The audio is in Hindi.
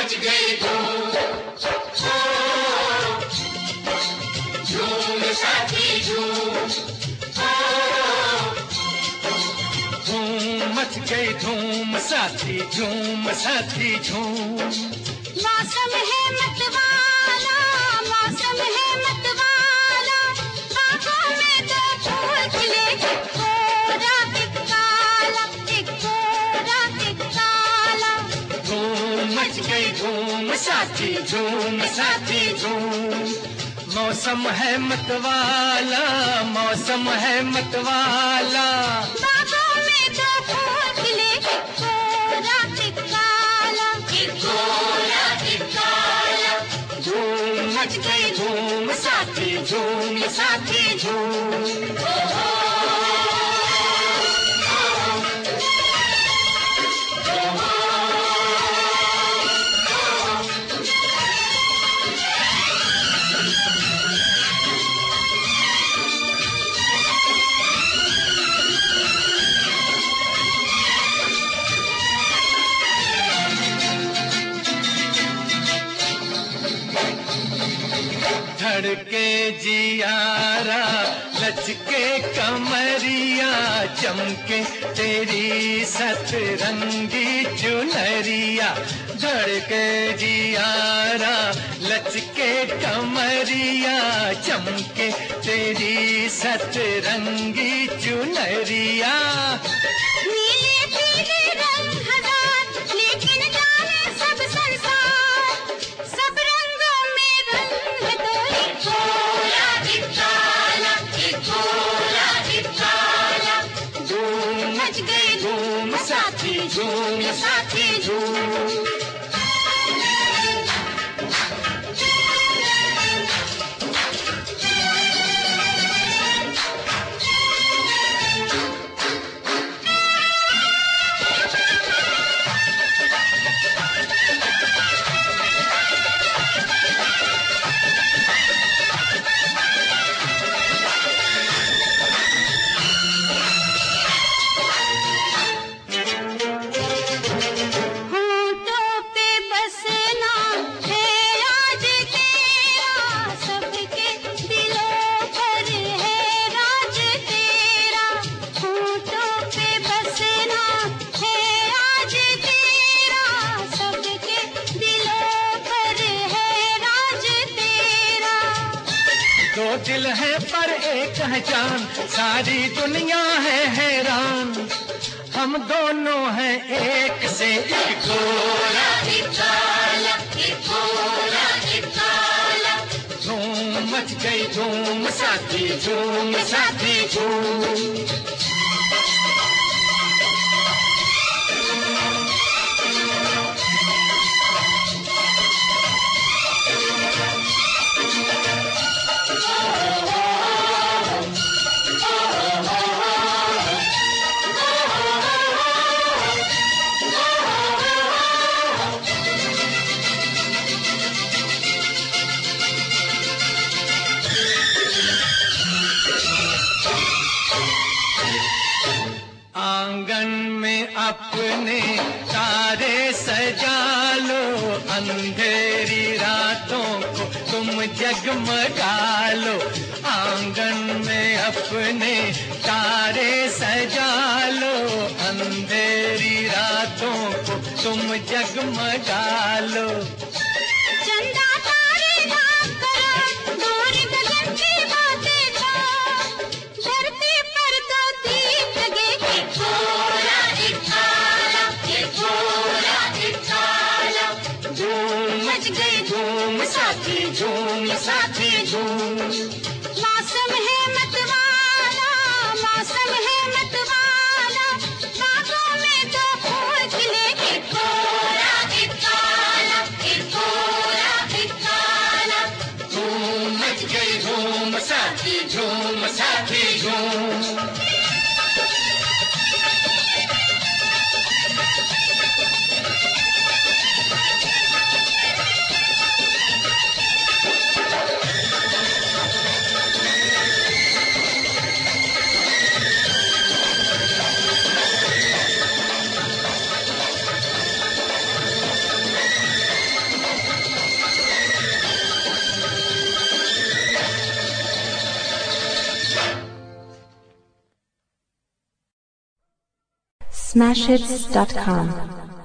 मच गई धूम, झूम साथी झूम, धूम मच गई धूम साथी झूम साथी झूम। मौसम है मतवाला, मौसम है मतवाला, बागों में दो फूल खिले, एक गोरा एक काला, एक गोरा एक काला। धूम मच गई धूम साथी झूम साथी झूम। मौसम है मतवाला, मौसम है मतवाला, बागों में दो फूल खिले, एक गोरा एक काला, एक गोरा एक काला। धूम मच गई धूम साथी झूम साथी झूम। धड़के जियारा लचके कमरिया, चमके तेरी सतरंगी चुनरिया। धड़के जियारा लचके कमरिया, चमके तेरी सतरंगी चुनरिया। नीले पीले रंग हजार, लेकिन जाने सब संसार, सब रंगों में रंग है तो एक गोरा एक काला, एक गोरा एक काला। धूम मच गई धूम साथी झूम साथी झूम। होठों पे बसना है आज तेरा, सबके दिलों पर है राज तेरा। होठों पे बसना है आज तेरा, सबके दिलों पर है राज तेरा। दो दिल है पर एक है जान, सारी दुनिया है हैरान। हम दोनों हैं एक से एक। गोरा एक काला, एक गोरा एक काला। धूम मच गई धूम साथी झूम साथी झूम। आंगन में अपने तारे सजा लो, अंधेरी रातों को तुम जगमगा लो। आंगन में अपने तारे सजा लो, अंधेरी रातों को तुम जगमगा लो। चंदा तारे ना करो, दूर गगन की बातें छो, धरती पर दो दीप लगे, एक गोरा एक काला, एक गोरा एक काला। धूम मच गई धूम साथी झूम साथी झूम। मौसम है मतवाला, मौसम है मतवाला, बागों में दो फूल खिले, एक गोरा एक काला, एक गोरा एक काला। धूम मच गई धूम साथी झूम साथी झूम। smashhits.com